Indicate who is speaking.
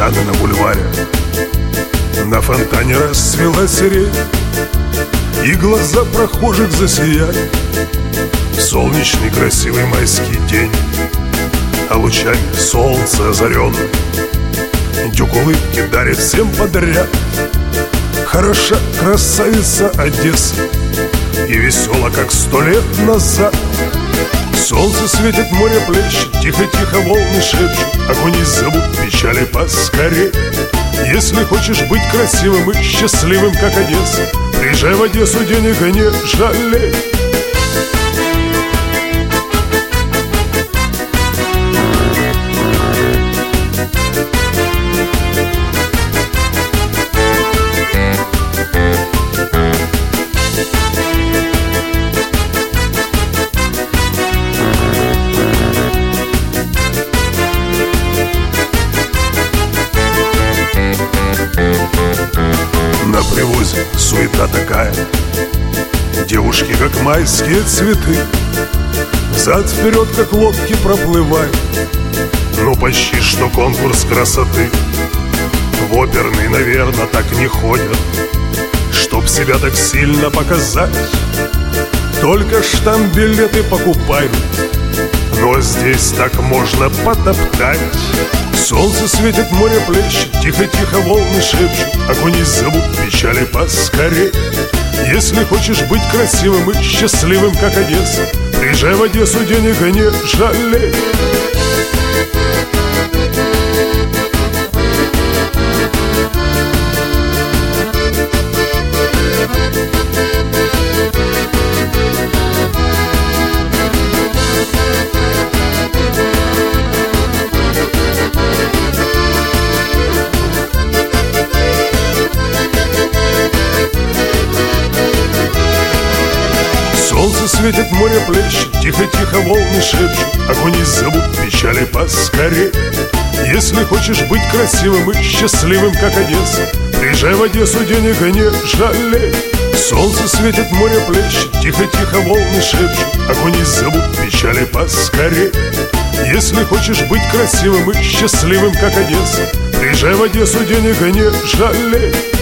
Speaker 1: каштаны на бульваре. На фонтане расцвела сирень, и глаза прохожих засияли. Солнечный красивый майский день, а лучами солнца озарен. Дюк улыбки дарит всем подряд. Хороша красавица Одесса и весела, как 100 лет назад. Солнце светит, море плещет, тихо-тихо волны шепчут. Окунись, забудь печали поскорей. Если хочешь быть красивым и счастливым, как Одесса, приезжай в Одессу, денег не жалей. На привозе суета такая, девушки, как майские цветы, взад-вперед, как лодки проплывают. Ну почти что конкурс красоты. В оперный, наверное, так не ходят, чтоб себя так сильно показать. Только штамп-билеты покупают, но здесь так можно потоптать. Солнце светит, море плещет, тихо-тихо волны шепчут. Окунись, забудь печали поскорей. Если хочешь быть красивым и счастливым, как Одесса, приезжай в Одессу, денег не жалей. Солнце светит, море плещет, тихо-тихо волны шепчут. Окунись, забудь печали поскорей. Если хочешь быть красивым и счастливым, как Одесса, приезжай в Одессу, денег не жалей. Солнце светит, море плещет, тихо-тихо волны шепчут. Окунись, забудь печали поскорей. Если хочешь быть красивым и счастливым, как Одесса, приезжай в Одессу, денег не жалей.